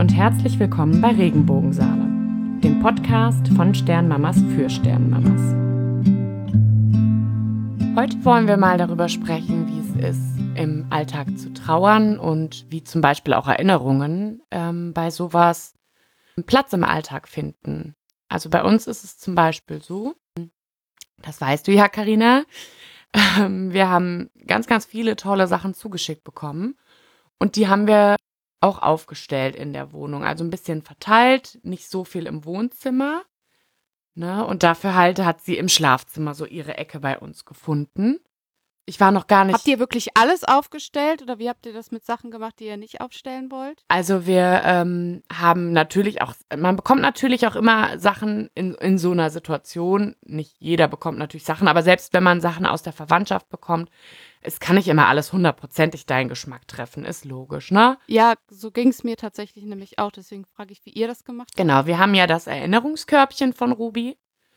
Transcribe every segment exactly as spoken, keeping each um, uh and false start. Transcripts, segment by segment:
und herzlich willkommen bei Regenbogensaale, dem Podcast von Sternmamas für Sternmamas. Heute wollen wir mal darüber sprechen, wie es ist, im Alltag zu trauern und wie zum Beispiel auch Erinnerungen ähm, bei sowas einen Platz im Alltag finden. Also bei uns ist es zum Beispiel so, das weißt du ja, Carina, ähm, wir haben ganz, ganz viele tolle Sachen zugeschickt bekommen und die haben wir auch aufgestellt in der Wohnung. Also ein bisschen verteilt, nicht so viel im Wohnzimmer. Ne? Und dafür halt hat sie im Schlafzimmer so ihre Ecke bei uns gefunden. Ich war noch gar nicht... Habt ihr wirklich alles aufgestellt oder wie habt ihr das mit Sachen gemacht, die ihr nicht aufstellen wollt? Also wir ähm, haben natürlich auch, man bekommt natürlich auch immer Sachen in, in so einer Situation. Nicht jeder bekommt natürlich Sachen, aber selbst wenn man Sachen aus der Verwandtschaft bekommt, es kann nicht immer alles hundertprozentig deinen Geschmack treffen, ist logisch, ne? Ja, so ging es mir tatsächlich nämlich auch, deswegen frage ich, wie ihr das gemacht habt. Genau, wir haben ja das Erinnerungskörbchen von Ruby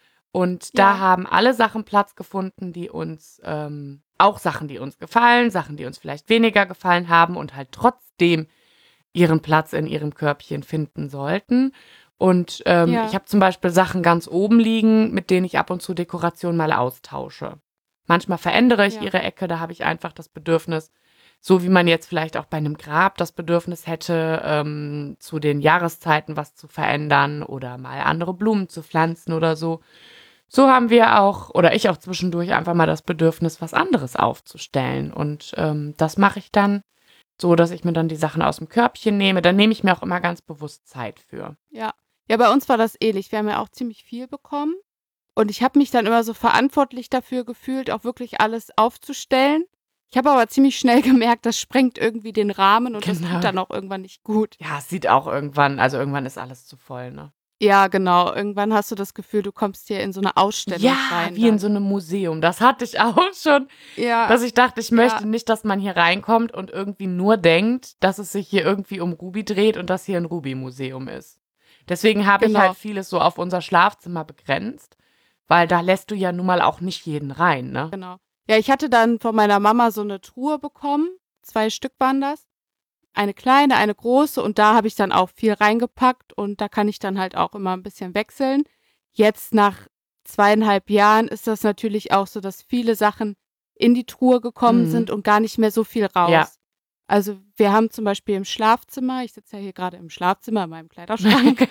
und da Ja. haben alle Sachen Platz gefunden, die uns, ähm, auch Sachen, die uns gefallen, Sachen, die uns vielleicht weniger gefallen haben und halt trotzdem ihren Platz in ihrem Körbchen finden sollten. Und ähm, Ja. ich habe zum Beispiel Sachen ganz oben liegen, mit denen ich ab und zu Dekoration mal austausche. Manchmal verändere ich Ja. ihre Ecke, da habe ich einfach das Bedürfnis, so wie man jetzt vielleicht auch bei einem Grab das Bedürfnis hätte, ähm, zu den Jahreszeiten was zu verändern oder mal andere Blumen zu pflanzen oder so. So haben wir auch, oder ich auch zwischendurch einfach mal das Bedürfnis, was anderes aufzustellen. Und ähm, das mache ich dann so, dass ich mir dann die Sachen aus dem Körbchen nehme. Dann nehme ich mir auch immer ganz bewusst Zeit für. Ja. Ja, bei uns war das ähnlich. Wir haben ja auch ziemlich viel bekommen. Und ich habe mich dann immer so verantwortlich dafür gefühlt, auch wirklich alles aufzustellen. Ich habe aber ziemlich schnell gemerkt, das sprengt irgendwie den Rahmen und das Genau. tut dann auch irgendwann nicht gut. Ja, es sieht auch irgendwann, also irgendwann ist alles zu voll, ne? Ja, genau. Irgendwann hast du das Gefühl, du kommst hier in so eine Ausstellung Ja, rein. wie in dann. so einem Museum. Das hatte ich auch schon, Ja. dass ich dachte, ich möchte Ja. nicht, dass man hier reinkommt und irgendwie nur denkt, dass es sich hier irgendwie um Ruby dreht und dass hier ein Ruby-Museum ist. Deswegen habe Genau. ich halt vieles so auf unser Schlafzimmer begrenzt, weil da lässt du ja nun mal auch nicht jeden rein, ne? Genau. Ja, ich hatte dann von meiner Mama so eine Truhe bekommen. Zwei Stück waren das. Eine kleine, eine große und da habe ich dann auch viel reingepackt und da kann ich dann halt auch immer ein bisschen wechseln. Jetzt nach zweieinhalb Jahren ist das natürlich auch so, dass viele Sachen in die Truhe gekommen Mhm. sind und gar nicht mehr so viel raus. Ja. Also wir haben zum Beispiel im Schlafzimmer, ich sitze ja hier gerade im Schlafzimmer in meinem Kleiderschrank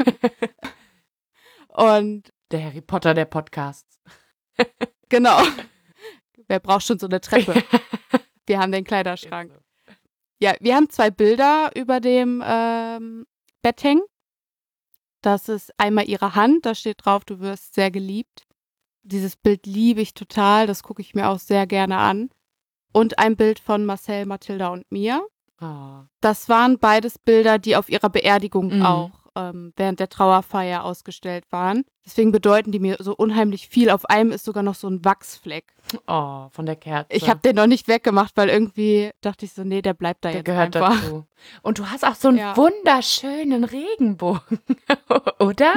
und Der Harry Potter der Podcasts. genau, wer braucht schon so eine Treppe? Wir haben den Kleiderschrank. Ja, wir haben zwei Bilder über dem ähm, Bett hängen. Das ist einmal ihre Hand, da steht drauf, du wirst sehr geliebt. Dieses Bild liebe ich total, das gucke ich mir auch sehr gerne an. Und ein Bild von Marcel, Mathilda und mir. Oh. Das waren beides Bilder, die auf ihrer Beerdigung Mhm. auch ähm, während der Trauerfeier ausgestellt waren. Deswegen bedeuten die mir so unheimlich viel. Auf einem ist sogar noch so ein Wachsfleck. Oh, von der Kerze. Ich habe den noch nicht weggemacht, weil irgendwie dachte ich so, nee, der bleibt da Der jetzt gehört einfach. dazu. Und du hast auch so einen Ja. wunderschönen Regenbogen, oder?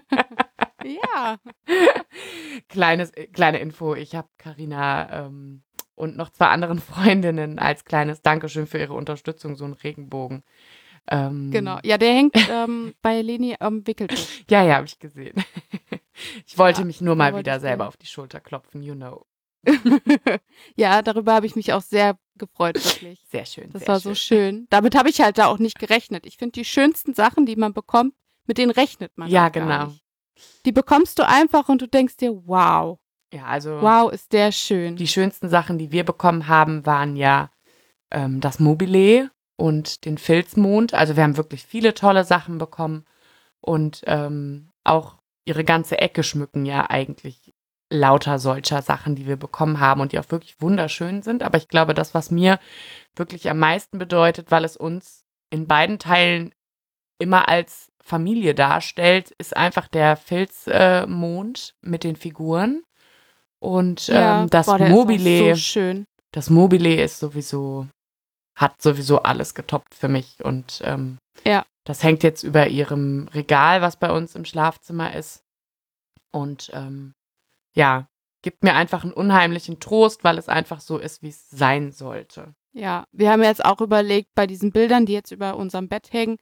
Ja. Kleines, äh, kleine Info, ich habe Carina ähm, und noch zwei anderen Freundinnen als kleines Dankeschön für ihre Unterstützung so einen Regenbogen. Ähm, Genau. Ja, der hängt ähm, bei Leni am Wickeltisch. Ja, ja, habe ich gesehen. Ich wollte Ja, mich nur da mal wollte wieder ich selber den- auf die Schulter klopfen, you know. Ja, darüber habe ich mich auch sehr gefreut, wirklich. Sehr schön, Das sehr war schön. so schön. Damit habe ich halt da auch nicht gerechnet. Ich finde, die schönsten Sachen, die man bekommt, mit denen rechnet man Ja, auch gar genau. nicht. Die bekommst du einfach und du denkst dir, wow, Ja, also wow, ist der schön. die schönsten Sachen, die wir bekommen haben, waren ja ähm, das Mobile und den Filzmond. Also wir haben wirklich viele tolle Sachen bekommen und ähm, auch ihre ganze Ecke schmücken ja eigentlich lauter solcher Sachen, die wir bekommen haben und die auch wirklich wunderschön sind. Aber ich glaube, das, was mir wirklich am meisten bedeutet, weil es uns in beiden Teilen immer als Familie darstellt, ist einfach der Filzmond äh, mit den Figuren. Und Ja, ähm, das boah, der ist auch Mobile, so schön. das Mobile ist sowieso, hat sowieso alles getoppt für mich. Und ähm, Ja. das hängt jetzt über ihrem Regal, was bei uns im Schlafzimmer ist. Und ähm, ja, gibt mir einfach einen unheimlichen Trost, weil es einfach so ist, wie es sein sollte. Ja, wir haben jetzt auch überlegt, bei diesen Bildern, die jetzt über unserem Bett hängen,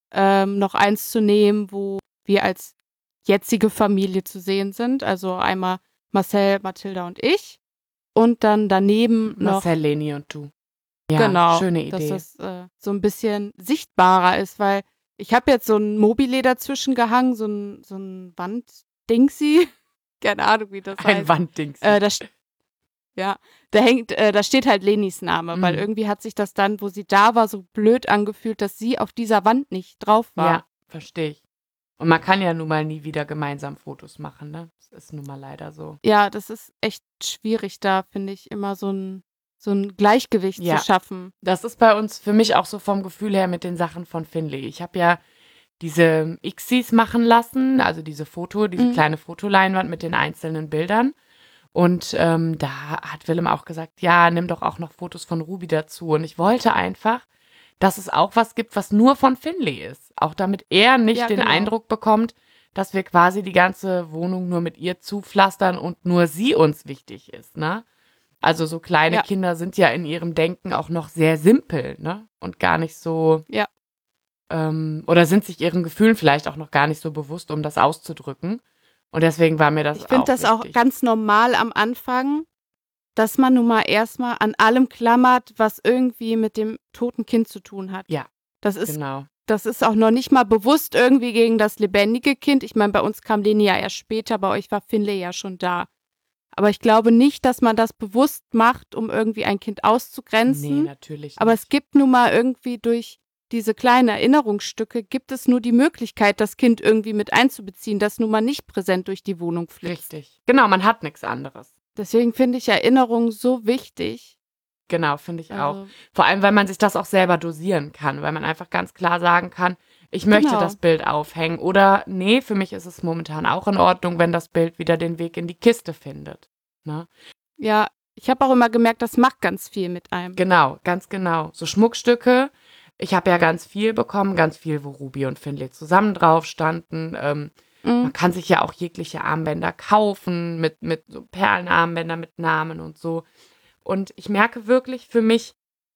ähm, noch eins zu nehmen, wo wir als jetzige Familie zu sehen sind. Also einmal Marcel, Mathilda und ich. Und dann daneben noch, Marcel, Leni und du. Ja, genau, schöne dass Idee. das äh, so ein bisschen sichtbarer ist, weil ich habe jetzt so ein Mobile dazwischen gehangen, so ein, so ein Wanddingsi. Keine Ahnung, wie das Ein heißt. Wandding. Äh, da, st- ja, da hängt, äh, da steht halt Lenis Name, weil Mhm. irgendwie hat sich das dann, wo sie da war, so blöd angefühlt, dass sie auf dieser Wand nicht drauf war. Ja, verstehe ich. Und man kann ja nun mal nie wieder gemeinsam Fotos machen, ne? Das ist nun mal leider so. Ja, das ist echt schwierig, da finde ich immer so ein, so ein Gleichgewicht Ja. zu schaffen. Das ist bei uns für mich auch so vom Gefühl her mit den Sachen von Finley. Ich habe ja diese Xis machen lassen, also diese Foto, diese Mhm. kleine Fotoleinwand mit den einzelnen Bildern. Und ähm, da hat Willem auch gesagt, ja, nimm doch auch noch Fotos von Ruby dazu. Und ich wollte einfach, dass es auch was gibt, was nur von Finley ist. Auch damit er nicht Ja, den genau. Eindruck bekommt, dass wir quasi die ganze Wohnung nur mit ihr zupflastern und nur sie uns wichtig ist, ne? Also so kleine Ja. Kinder sind ja in ihrem Denken auch noch sehr simpel, ne? Und gar nicht so, Ja. ähm, oder sind sich ihren Gefühlen vielleicht auch noch gar nicht so bewusst, um das auszudrücken. Und deswegen war mir das Ich auch finde das auch wichtig. ganz normal am Anfang, dass man nun mal erstmal an allem klammert, was irgendwie mit dem toten Kind zu tun hat. Ja, Das ist, genau. das ist auch noch nicht mal bewusst irgendwie gegen das lebendige Kind. Ich meine, bei uns kam Leni ja erst später, bei euch war Finley ja schon da. Aber ich glaube nicht, dass man das bewusst macht, um irgendwie ein Kind Nee, auszugrenzen. natürlich Aber nicht. es gibt nun mal irgendwie durch diese kleinen Erinnerungsstücke, gibt es nur die Möglichkeit, das Kind irgendwie mit einzubeziehen, das nun mal nicht präsent durch die Wohnung flitzt. Richtig. Genau, man hat nichts anderes. Deswegen finde ich Erinnerungen so wichtig. Genau, finde ich auch. Also, Vor allem, weil man sich das auch selber dosieren kann, weil man einfach ganz klar sagen kann, ich möchte Genau. das Bild aufhängen. Oder nee, für mich ist es momentan auch in Ordnung, wenn das Bild wieder den Weg in die Kiste findet. Ne? ja, ich habe auch immer gemerkt, das macht ganz viel mit einem. Genau, ganz genau. So Schmuckstücke. Ich habe ja ganz viel bekommen, ganz viel, wo Ruby und Finley zusammen drauf standen. Ähm, Mhm. Man kann sich ja auch jegliche Armbänder kaufen mit, mit so Perlenarmbänder mit Namen und so. Und ich merke wirklich für mich,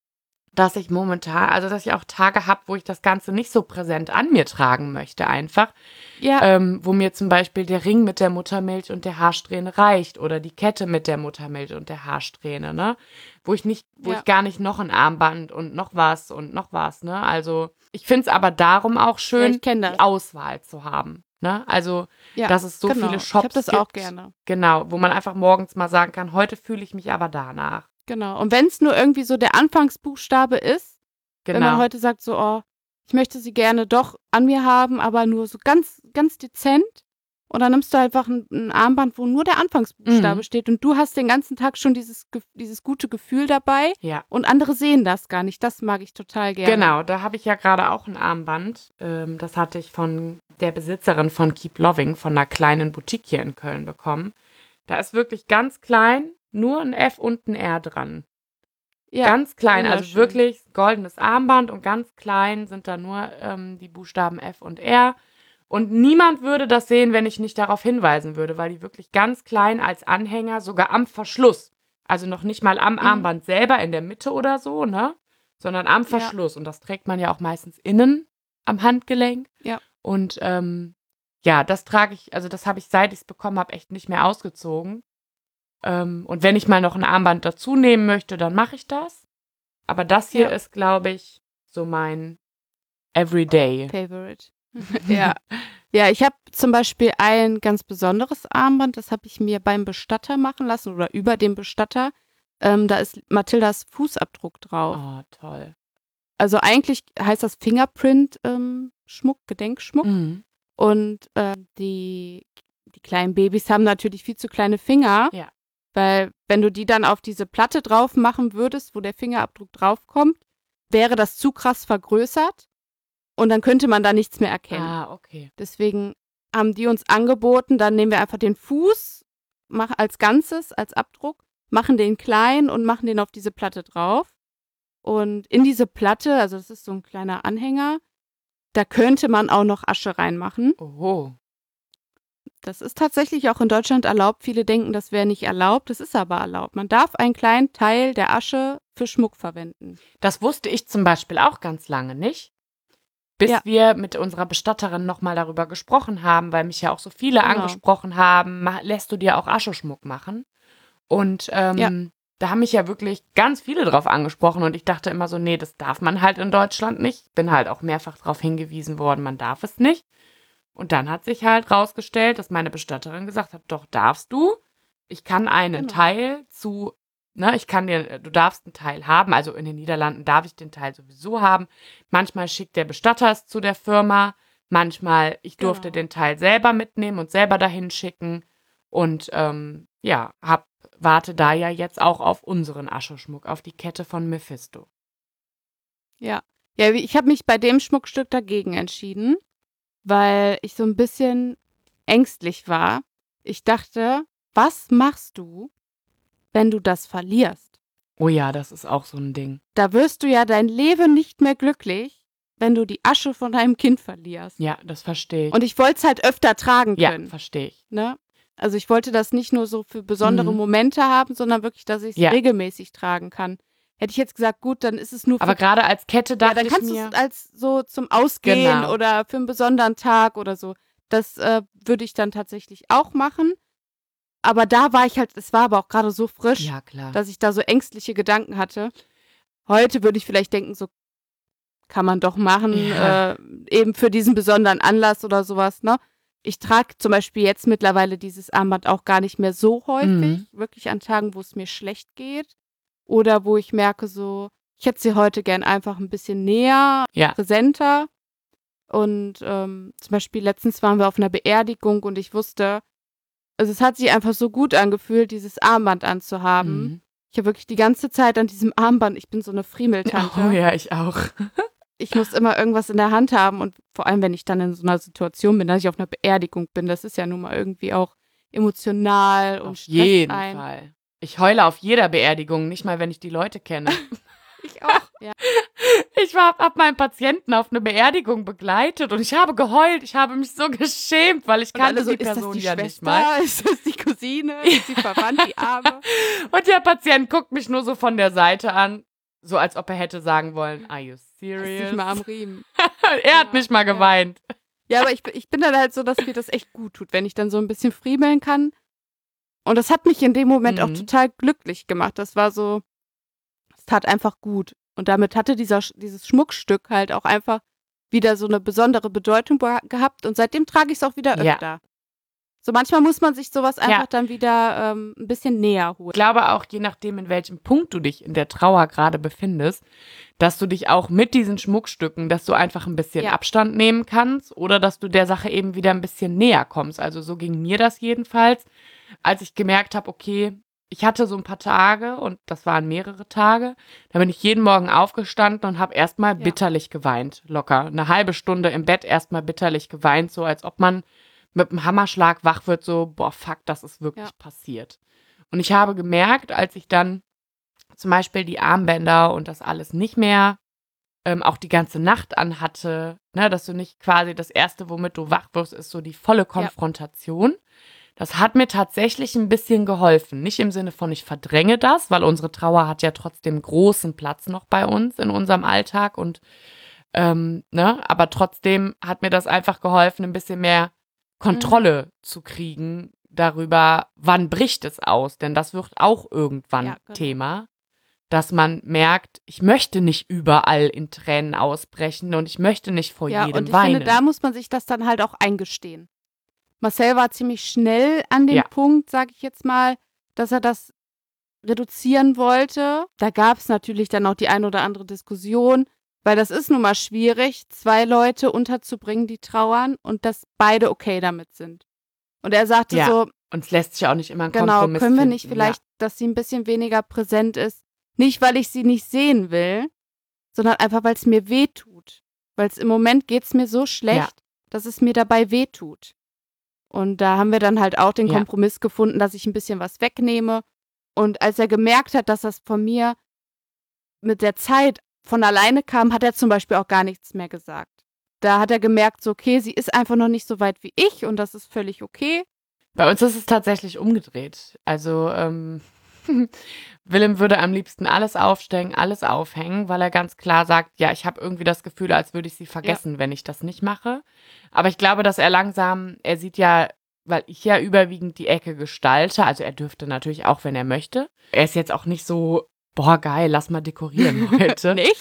dass ich momentan, also dass ich auch Tage habe, wo ich das Ganze nicht so präsent an mir tragen möchte einfach. Ja, Ähm, wo mir zum Beispiel der Ring mit der Muttermilch und der Haarsträhne reicht oder die Kette mit der Muttermilch und der Haarsträhne, ne? Wo ich nicht, wo Ja. ich gar nicht noch ein Armband und noch was und noch was, ne? Also ich finde es aber darum auch ja schön, ich kenne die das. Auswahl zu haben, ne? Also, Ja, dass es so genau. viele Ich habe Shops das auch gibt, gerne. genau, wo man einfach morgens mal sagen kann, heute fühle ich mich aber danach. Genau. Und wenn es nur irgendwie so der Anfangsbuchstabe ist, wenn man Genau, heute sagt, so, oh, ich möchte sie gerne doch an mir haben, aber nur so ganz, ganz dezent. Und dann nimmst du einfach ein, ein Armband, wo nur der Anfangsbuchstabe Mhm. steht und du hast den ganzen Tag schon dieses, Ge- dieses gute Gefühl dabei ja. und andere sehen das gar nicht. Das mag ich total gerne. Genau, da habe ich ja gerade auch ein Armband. Ähm, das hatte ich von der Besitzerin von Keep Loving, von einer kleinen Boutique hier in Köln bekommen. Da ist wirklich ganz klein nur ein F und ein R dran. Ja, Ganz klein, also wunderschön. wirklich goldenes Armband und ganz klein sind da nur ähm, die Buchstaben F und R. Und niemand würde das sehen, wenn ich nicht darauf hinweisen würde, weil die wirklich ganz klein als Anhänger, sogar am Verschluss, also noch nicht mal am Mhm. Armband selber in der Mitte oder so, ne? Sondern am Ja. Verschluss. Und das trägt man ja auch meistens innen am Handgelenk. Ja. Und ähm, ja, das trage ich, also das habe ich, seit ich es bekommen habe, echt nicht mehr ausgezogen. Ähm, und wenn ich mal noch ein Armband dazu nehmen möchte, dann mache ich das. Aber das hier Ja. ist, glaube ich, so mein Everyday. Favorite. Ja. Ja, ich habe zum Beispiel ein ganz besonderes Armband, das habe ich mir beim Bestatter machen lassen oder über dem Bestatter. Ähm, da ist Mathildas Fußabdruck drauf. Oh, toll. Also eigentlich heißt das Fingerprint-Schmuck, Gedenkschmuck. Mhm. Und äh, die, die kleinen Babys haben natürlich viel zu kleine Finger. Ja. Weil wenn du die dann auf diese Platte drauf machen würdest, wo der Fingerabdruck draufkommt, wäre das zu krass vergrößert. Und dann könnte man da nichts mehr erkennen. Ah, okay. Deswegen haben die uns angeboten, dann nehmen wir einfach den Fuß mach als Ganzes, als Abdruck, machen den klein und machen den auf diese Platte drauf. Und in diese Platte, also das ist so ein kleiner Anhänger, da könnte man auch noch Asche reinmachen. Oho. Das ist tatsächlich auch in Deutschland erlaubt. Viele denken, das wäre nicht erlaubt. Das ist aber erlaubt. Man darf einen kleinen Teil der Asche für Schmuck verwenden. Das wusste ich zum Beispiel auch ganz lange nicht. bis Ja. wir mit unserer Bestatterin nochmal darüber gesprochen haben, weil mich ja auch so viele Genau. angesprochen haben, ma- lässt du dir auch Ascheschmuck machen? Und ähm, Ja. da haben mich ja wirklich ganz viele drauf angesprochen und ich dachte immer so, nee, das darf man halt in Deutschland nicht. Bin halt auch mehrfach darauf hingewiesen worden, man darf es nicht. Und dann hat sich halt rausgestellt, dass meine Bestatterin gesagt hat, doch darfst du. Ich kann einen Genau. Teil zu, ne, ich kann dir, du darfst einen Teil haben. Also in den Niederlanden darf ich den Teil sowieso haben. Manchmal schickt der Bestatter es zu der Firma. Manchmal, ich durfte Genau. den Teil selber mitnehmen und selber dahin schicken. Und ähm, ja, hab, warte da ja jetzt auch auf unseren Ascheschmuck, auf die Kette von Mephisto. Ja. Ja, wie- ich habe mich bei dem Schmuckstück dagegen entschieden, weil ich so ein bisschen ängstlich war. Ich dachte, was machst du, wenn du das verlierst? Oh ja, das ist auch so ein Ding. Da wirst du ja dein Leben nicht mehr glücklich, wenn du die Asche von deinem Kind verlierst. Ja, das verstehe ich. Und ich wollte es halt öfter tragen Ja, können. verstehe ich. Ne? Also ich wollte das nicht nur so für besondere Mhm. Momente haben, sondern wirklich, dass ich es Ja. regelmäßig tragen kann. Hätte ich jetzt gesagt, gut, dann ist es nur für Aber gerade als Kette ja, dachte dann ich kannst du mir, es als so zum Ausgehen Genau. oder für einen besonderen Tag oder so. Das äh, würde ich dann tatsächlich auch machen. Aber da war ich halt, es war aber auch gerade so frisch, ja klar. dass ich da so ängstliche Gedanken hatte. Heute würde ich vielleicht denken, so kann man doch machen, Ja. äh, eben für diesen besonderen Anlass oder sowas, ne? Ich trage zum Beispiel jetzt mittlerweile dieses Armband auch gar nicht mehr so häufig, Mhm. wirklich an Tagen, wo es mir schlecht geht oder wo ich merke so, ich hätte sie heute gern einfach ein bisschen näher, Ja. präsenter. Und ähm, zum Beispiel letztens waren wir auf einer Beerdigung und ich wusste, also es hat sich einfach so gut angefühlt, dieses Armband anzuhaben. Mhm. Ich habe wirklich die ganze Zeit an diesem Armband, ich bin so eine Friemeltante. Oh ja, ich auch. Ich muss immer irgendwas in der Hand haben und vor allem, wenn ich dann in so einer Situation bin, dass ich auf einer Beerdigung bin, das ist ja nun mal irgendwie auch emotional und Auf stresst jeden ein. Fall. Ich heule auf jeder Beerdigung, nicht mal, wenn ich die Leute kenne. Ich auch. Ja. Ich war, hab meinen Patienten auf eine Beerdigung begleitet und ich habe geheult. Ich habe mich so geschämt, weil ich Und alle kannte so, die ist das Person die ja Schwester? nicht mal. Ist das die Cousine? Ist sie verwandt, die Arme? Und der Patient guckt mich nur so von der Seite an, so als ob er hätte sagen wollen, are you Ist serious? nicht mal am Riemen. Er hat Ja, nicht mal ja. geweint. Ja, aber ich, bin- ich bin dann halt so, dass mir das echt gut tut, wenn ich dann so ein bisschen friemeln kann. Und das hat mich in dem Moment auch Mhm. total glücklich gemacht. Das war so, es tat einfach gut. Und damit hatte dieser, Sch- dieses Schmuckstück halt auch einfach wieder so eine besondere Bedeutung be- gehabt. Und seitdem trage ich es auch wieder Ja. öfter. So manchmal muss man sich sowas einfach Ja. dann wieder ähm, ein bisschen näher holen. Ich glaube auch, je nachdem, in welchem Punkt du dich in der Trauer gerade befindest, dass du dich auch mit diesen Schmuckstücken, dass du einfach ein bisschen Ja. Abstand nehmen kannst oder dass du der Sache eben wieder ein bisschen näher kommst. Also so ging mir das jedenfalls, als ich gemerkt habe, okay, ich hatte so ein paar Tage und das waren mehrere Tage, da bin ich jeden Morgen aufgestanden und habe erstmal Ja. bitterlich geweint, locker. Eine halbe Stunde im Bett erstmal bitterlich geweint, so als ob man mit einem Hammerschlag wach wird, so, boah, fuck, das ist wirklich Ja. passiert. Und ich habe gemerkt, als ich dann zum Beispiel die Armbänder und das alles nicht mehr ähm, auch die ganze Nacht anhatte, ne, dass du nicht quasi das Erste, womit du wach wirst, ist so die volle Konfrontation. Das hat mir tatsächlich ein bisschen geholfen. Nicht im Sinne von, ich verdränge das, weil unsere Trauer hat ja trotzdem großen Platz noch bei uns in unserem Alltag und ähm, ne, aber trotzdem hat mir das einfach geholfen, ein bisschen mehr Kontrolle zu kriegen darüber, wann bricht es aus, denn das wird auch irgendwann Ja, genau. Thema, dass man merkt, ich möchte nicht überall in Tränen ausbrechen und ich möchte nicht vor Ja, jedem und ich weinen. finde, da muss man sich das dann halt auch eingestehen. Marcel war ziemlich schnell an dem Ja. Punkt, sag ich jetzt mal, dass er das reduzieren wollte. Da gab es natürlich dann auch die ein oder andere Diskussion, weil das ist nun mal schwierig, zwei Leute unterzubringen, die trauern und dass beide okay damit sind. Und er sagte Ja, so, und es lässt sich auch nicht immer ein genau, Kompromiss können wir finden. nicht vielleicht, dass sie ein bisschen weniger präsent ist? Nicht, weil ich sie nicht sehen will, sondern einfach, weil es mir weh tut. Weil es im Moment geht es mir so schlecht, Ja. dass es mir dabei weh tut. Und da haben wir dann halt auch den Ja. Kompromiss gefunden, dass ich ein bisschen was wegnehme. Und als er gemerkt hat, dass das von mir mit der Zeit von alleine kam, hat er zum Beispiel auch gar nichts mehr gesagt. Da hat er gemerkt, so, okay, sie ist einfach noch nicht so weit wie ich und das ist völlig okay. Bei uns ist es tatsächlich umgedreht. Also ähm, Willem würde am liebsten alles aufstellen, alles aufhängen, weil er ganz klar sagt, ja, ich habe irgendwie das Gefühl, als würde ich sie vergessen, wenn ich das nicht mache. Aber ich glaube, dass er langsam, er sieht ja, weil ich ja überwiegend die Ecke gestalte, also er dürfte natürlich auch, wenn er möchte. Er ist jetzt auch nicht so, boah, geil, lass mal dekorieren heute. Nicht?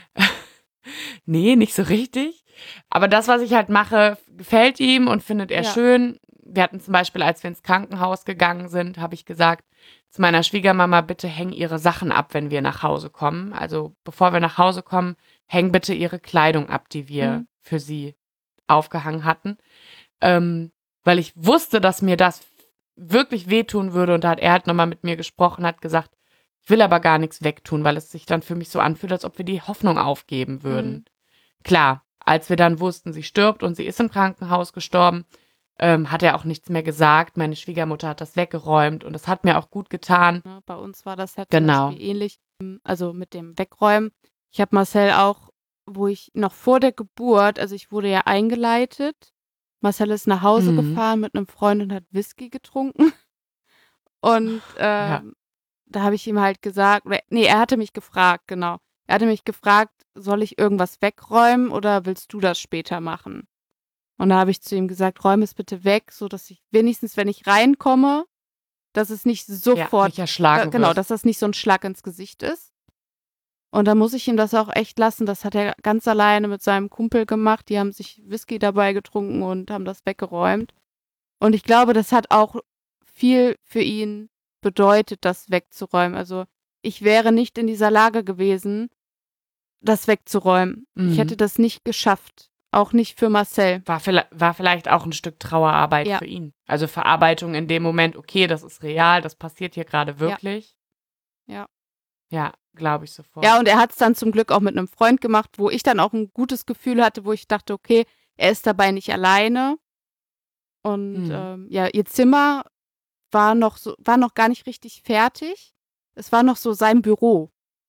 Nee, nicht so richtig. Aber das, was ich halt mache, gefällt ihm und findet er Ja. schön. Wir hatten zum Beispiel, als wir ins Krankenhaus gegangen sind, habe ich gesagt zu meiner Schwiegermama, bitte häng ihre Sachen ab, wenn wir nach Hause kommen. Also bevor wir nach Hause kommen, häng bitte ihre Kleidung ab, die wir Mhm. für sie aufgehangen hatten. Ähm, weil ich wusste, dass mir das wirklich wehtun würde. Und da hat er halt nochmal mit mir gesprochen, hat gesagt, ich will aber gar nichts wegtun, weil es sich dann für mich so anfühlt, als ob wir die Hoffnung aufgeben würden. Mhm. Klar, als wir dann wussten, sie stirbt und sie ist im Krankenhaus gestorben, ähm, hat er auch nichts mehr gesagt. Meine Schwiegermutter hat das weggeräumt und das hat mir auch gut getan. Ne, bei uns war das ja zum Genau. Beispiel ähnlich, also mit dem Wegräumen. Ich habe Marcel auch, wo ich noch vor der Geburt, also ich wurde ja eingeleitet. Marcel ist nach Hause Mhm. gefahren mit einem Freund und hat Whisky getrunken. Und Ja. ähm, da habe ich ihm halt gesagt, oder, nee, er hatte mich gefragt, genau. Er hatte mich gefragt, soll ich irgendwas wegräumen oder willst du das später machen? Und da habe ich zu ihm gesagt, räum es bitte weg, so dass ich wenigstens, wenn ich reinkomme, dass es nicht Ja, sofort, nicht erschlagen äh, genau, wirst. dass das nicht so ein Schlag ins Gesicht ist. Und da muss ich ihm das auch echt lassen. Das hat er ganz alleine mit seinem Kumpel gemacht. Die haben sich Whisky dabei getrunken und haben das weggeräumt. Und ich glaube, das hat auch viel für ihn bedeutet, das wegzuräumen. Also ich wäre nicht in dieser Lage gewesen, das wegzuräumen. Ich Mhm. hätte das nicht geschafft. Auch nicht für Marcel. War, vielleicht, war vielleicht auch ein Stück Trauerarbeit Ja. für ihn. Also Verarbeitung in dem Moment, okay, das ist real, das passiert hier gerade wirklich. Ja. Ja, glaube ich sofort. Ja, und er hat es dann zum Glück auch mit einem Freund gemacht, wo ich dann auch ein gutes Gefühl hatte, wo ich dachte, okay, er ist dabei nicht alleine. Und Mhm. ähm, ja, ihr Zimmer war noch so, war noch gar nicht richtig fertig. Es war noch so sein Büro.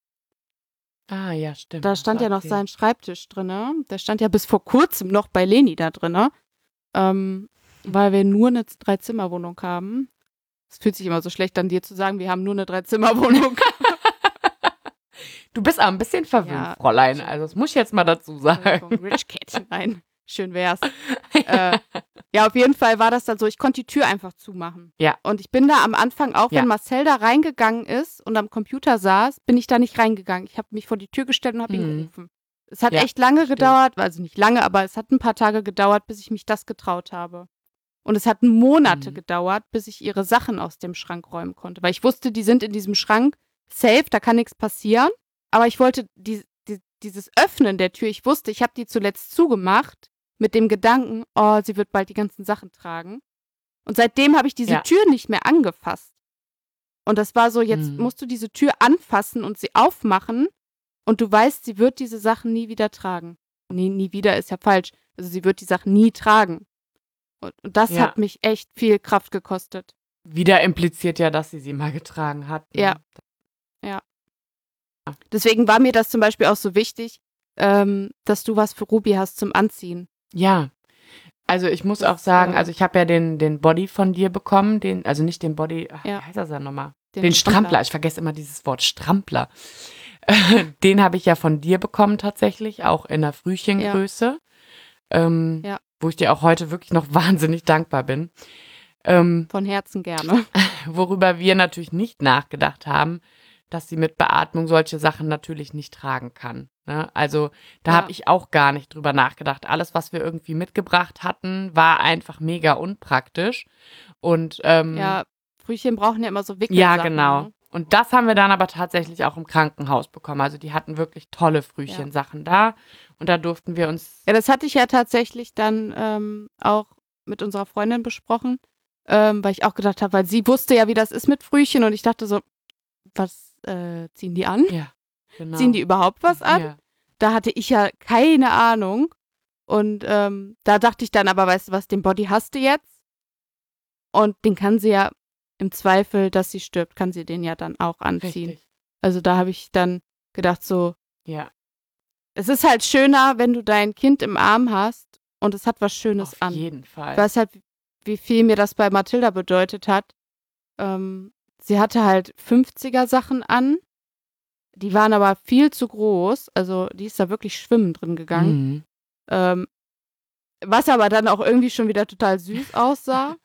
Ah, ja, stimmt. Da hast stand du ja noch erzählt. sein Schreibtisch drinne. Der stand ja bis vor kurzem noch bei Leni da drinne, ähm, weil wir nur eine Dreizimmerwohnung haben. Es fühlt sich immer so schlecht an dir zu sagen, wir haben nur eine Dreizimmerwohnung. Du bist auch ein bisschen verwöhnt, Ja. Fräulein. Also das muss ich jetzt mal dazu sagen. Entschuldigung, Rich Cat. Nein, schön wär's. äh, ja, auf jeden Fall war das dann so, ich konnte die Tür einfach zumachen. Ja. Und ich bin da am Anfang, auch Ja. wenn Marcel da reingegangen ist und am Computer saß, bin ich da nicht reingegangen. Ich habe mich vor die Tür gestellt und habe ihn Mhm. gerufen. Es hat Ja, echt lange verstehe ich. gedauert, also nicht lange, aber es hat ein paar Tage gedauert, bis ich mich das getraut habe. Und es hat Monate Mhm. gedauert, bis ich ihre Sachen aus dem Schrank räumen konnte. Weil ich wusste, die sind in diesem Schrank safe, da kann nichts passieren. Aber ich wollte die, die, dieses Öffnen der Tür, ich wusste, ich habe die zuletzt zugemacht mit dem Gedanken, oh, sie wird bald die ganzen Sachen tragen. Und seitdem habe ich diese Ja. Tür nicht mehr angefasst. Und das war so, jetzt Mhm. musst du diese Tür anfassen und sie aufmachen und du weißt, sie wird diese Sachen nie wieder tragen. Nie, nie wieder ist ja falsch. Also sie wird die Sachen nie tragen. Und, und das Ja. hat mich echt viel Kraft gekostet. Wieder impliziert ja, dass sie sie mal getragen hat. Ne? Ja. Deswegen war mir das zum Beispiel auch so wichtig, ähm, dass du was für Ruby hast zum Anziehen. Ja. Also ich muss Das, auch sagen, äh, also ich habe ja den, den Body von dir bekommen, den, also nicht den Body, ach, Ja. wie heißt das denn nochmal? Den Den, Strampler. Strampler. Ich vergesse immer dieses Wort Strampler. Den habe ich ja von dir bekommen tatsächlich, auch in der Frühchengröße. Ähm, Ja. Wo ich dir auch heute wirklich noch wahnsinnig dankbar bin. Ähm, Von Herzen gerne. worüber wir natürlich nicht nachgedacht haben, dass sie mit Beatmung solche Sachen natürlich nicht tragen kann. Ne? Also da Ja. habe ich auch gar nicht drüber nachgedacht. Alles, was wir irgendwie mitgebracht hatten, war einfach mega unpraktisch. Und ähm, Ja, Frühchen brauchen ja immer so Wickelsachen. ja, genau. Ne? Und das haben wir dann aber tatsächlich auch im Krankenhaus bekommen. Also die hatten wirklich tolle Frühchensachen da. Und da durften wir uns. Ja, das hatte ich ja tatsächlich dann ähm, auch mit unserer Freundin besprochen, ähm, weil ich auch gedacht habe, weil sie wusste ja, wie das ist mit Frühchen und ich dachte so, was äh, ziehen die an? Ja, genau. Ziehen die überhaupt was an? Ja. Da hatte ich ja keine Ahnung und ähm, da dachte ich dann aber, weißt du was, den Body hast du jetzt und den kann sie ja im Zweifel, dass sie stirbt, kann sie den ja dann auch anziehen. Richtig. Also da habe ich dann gedacht so, Ja, es ist halt schöner, wenn du dein Kind im Arm hast und es hat was Schönes auf an. jeden Fall. Ich weiß halt, wie viel mir das bei Mathilda bedeutet hat. Ähm, sie hatte halt fünfziger Sachen an. Die waren aber viel zu groß. Also die ist da wirklich schwimmen drin gegangen. Mhm. Ähm, was aber dann auch irgendwie schon wieder total süß aussah.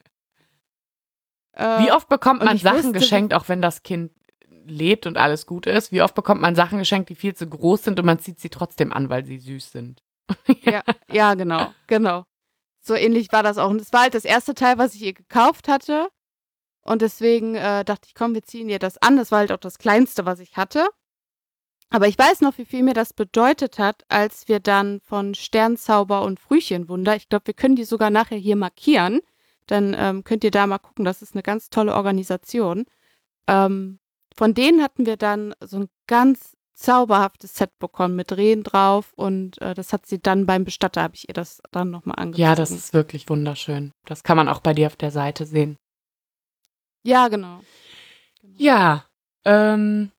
Wie Äh, oft bekommt und man ich Sachen wusste, geschenkt, auch wenn das Kind lebt und alles gut ist? Wie oft bekommt man Sachen geschenkt, die viel zu groß sind und man zieht sie trotzdem an, weil sie süß sind? ja, ja, genau, genau. So ähnlich war das auch. Und es war halt das erste Teil, was ich ihr gekauft hatte. Und deswegen äh, dachte ich, komm, wir ziehen ihr das an. Das war halt auch das Kleinste, was ich hatte. Aber ich weiß noch, wie viel mir das bedeutet hat, als wir dann von Sternzauber und Frühchenwunder, ich glaube, wir können die sogar nachher hier markieren. Dann ähm, könnt ihr da mal gucken. Das ist eine ganz tolle Organisation. Ähm, von denen hatten wir dann so ein ganz zauberhaftes Set bekommen mit Rehen drauf. Und äh, das hat sie dann beim Bestatter, habe ich ihr das dann nochmal angezogen. Ja, das ist wirklich wunderschön. Das kann man auch bei dir auf der Seite sehen. Ja, genau. genau. Ja, ähm,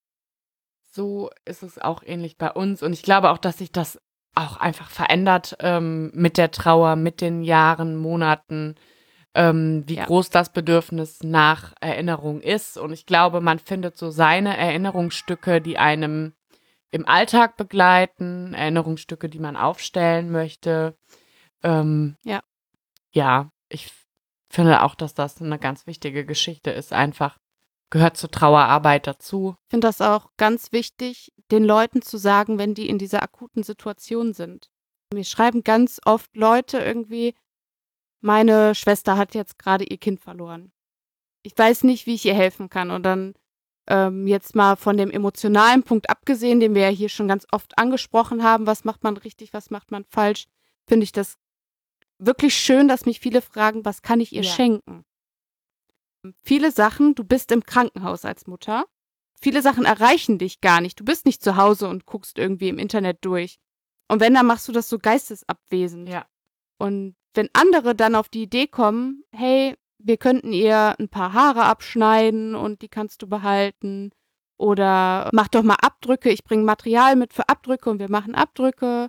so ist es auch ähnlich bei uns. Und ich glaube auch, dass sich das auch einfach verändert ähm, mit der Trauer, mit den Jahren, Monaten, ähm, wie Ja. groß das Bedürfnis nach Erinnerung ist. Und ich glaube, man findet so seine Erinnerungsstücke, die einem im Alltag begleiten, Erinnerungsstücke, die man aufstellen möchte. Ähm, Ja. Ja, ich f- finde auch, dass das eine ganz wichtige Geschichte ist. Einfach gehört zur Trauerarbeit dazu. Ich finde das auch ganz wichtig, den Leuten zu sagen, wenn die in dieser akuten Situation sind. Mir schreiben ganz oft Leute irgendwie, meine Schwester hat jetzt gerade ihr Kind verloren. Ich weiß nicht, wie ich ihr helfen kann. Und dann ähm, jetzt mal von dem emotionalen Punkt abgesehen, den wir ja hier schon ganz oft angesprochen haben, was macht man richtig, was macht man falsch, finde ich das wirklich schön, dass mich viele fragen, was kann ich ihr Ja. schenken? Viele Sachen, du bist im Krankenhaus als Mutter. Viele Sachen erreichen dich gar nicht. Du bist nicht zu Hause und guckst irgendwie im Internet durch. Und wenn, dann machst du das so geistesabwesend. Ja. Und wenn andere dann auf die Idee kommen, hey, wir könnten ihr ein paar Haare abschneiden und die kannst du behalten. Oder mach doch mal Abdrücke, ich bringe Material mit für Abdrücke und wir machen Abdrücke.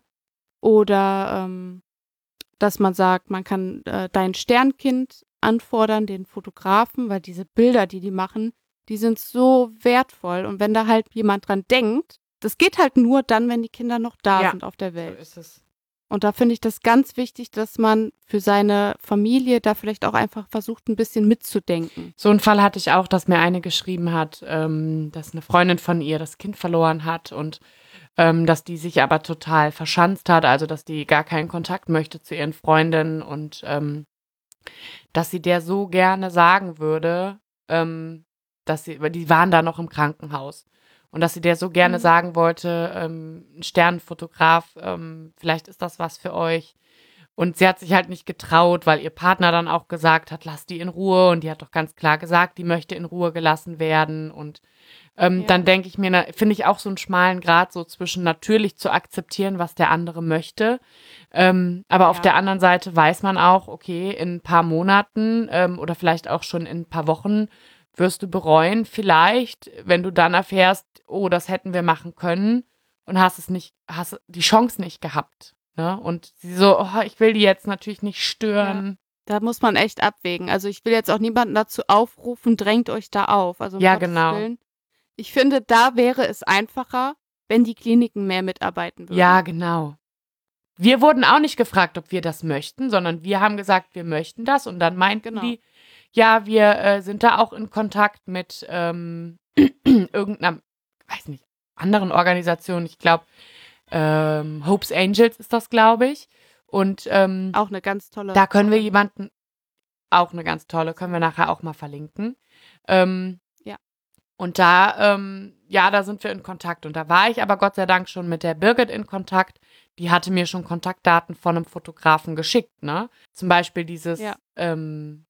Oder ähm, dass man sagt, man kann äh, dein Sternkind anfordern, den Fotografen, weil diese Bilder, die die machen, die sind so wertvoll. Und wenn da halt jemand dran denkt, das geht halt nur dann, wenn die Kinder noch da Ja, sind auf der So Welt. ist es. Und da finde ich das ganz wichtig, dass man für seine Familie da vielleicht auch einfach versucht, ein bisschen mitzudenken. So einen Fall hatte ich auch, dass mir eine geschrieben hat, ähm, dass eine Freundin von ihr das Kind verloren hat und ähm, dass die sich aber total verschanzt hat, also dass die gar keinen Kontakt möchte zu ihren Freundinnen und ähm, dass sie der so gerne sagen würde, ähm, dass sie, weil die waren da noch im Krankenhaus und dass sie der so gerne Mhm. sagen wollte, ähm, ein Sternenfotograf, ähm, vielleicht ist das was für euch. Und sie hat sich halt nicht getraut, weil ihr Partner dann auch gesagt hat, lass die in Ruhe. Und die hat doch ganz klar gesagt, die möchte in Ruhe gelassen werden. Und ähm, Ja. dann denke ich mir, na, finde ich auch so einen schmalen Grat so zwischen natürlich zu akzeptieren, was der andere möchte. Ähm, aber auf Ja. der anderen Seite weiß man auch, okay, in ein paar Monaten ähm, oder vielleicht auch schon in ein paar Wochen wirst du bereuen, vielleicht, wenn du dann erfährst, oh, das hätten wir machen können und hast es nicht, hast die Chance nicht gehabt. Ne? Und sie so, oh, ich will die jetzt natürlich nicht stören. Da muss man echt abwägen. Also ich will jetzt auch niemanden dazu aufrufen, drängt euch da auf. Also um Ja, Gottes genau. Willen. Ich finde, da wäre es einfacher, wenn die Kliniken mehr mitarbeiten würden. Ja, genau. Wir wurden auch nicht gefragt, ob wir das möchten, sondern wir haben gesagt, wir möchten das. Und dann meinten Genau. die, ja, wir äh, sind da auch in Kontakt mit ähm, irgendeiner, weiß nicht, anderen Organisation. Ich glaube, ähm, Hope's Angels ist das, glaube ich. Und ähm, Auch eine ganz tolle. da können wir jemanden, auch eine ganz tolle, können wir nachher auch mal verlinken. Ähm, Ja. Und da, ähm, ja, da sind wir in Kontakt. Und da war ich aber Gott sei Dank schon mit der Birgit in Kontakt. Die hatte mir schon Kontaktdaten von einem Fotografen geschickt, ne? Zum Beispiel dieses, Ja. ähm,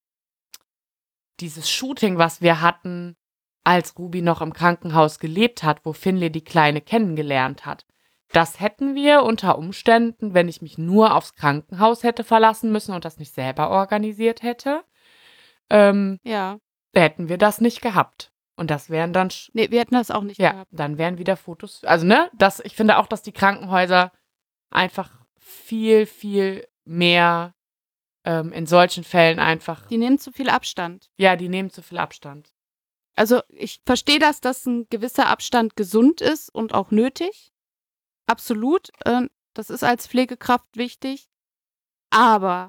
dieses Shooting, was wir hatten, als Ruby noch im Krankenhaus gelebt hat, wo Finley die Kleine kennengelernt hat. Das hätten wir unter Umständen, wenn ich mich nur aufs Krankenhaus hätte verlassen müssen und das nicht selber organisiert hätte, ähm, Ja. hätten wir das nicht gehabt. Und das wären dann, sch- Nee, wir hätten das auch nicht ja, gehabt. dann wären wieder Fotos. Also, ne, das, ich finde auch, dass die Krankenhäuser einfach viel, viel mehr ähm, in solchen Fällen einfach, Die nehmen zu viel Abstand. ja, die nehmen zu viel Abstand. Also ich verstehe das, dass ein gewisser Abstand gesund ist und auch nötig. Absolut. Äh, das ist als Pflegekraft wichtig. Aber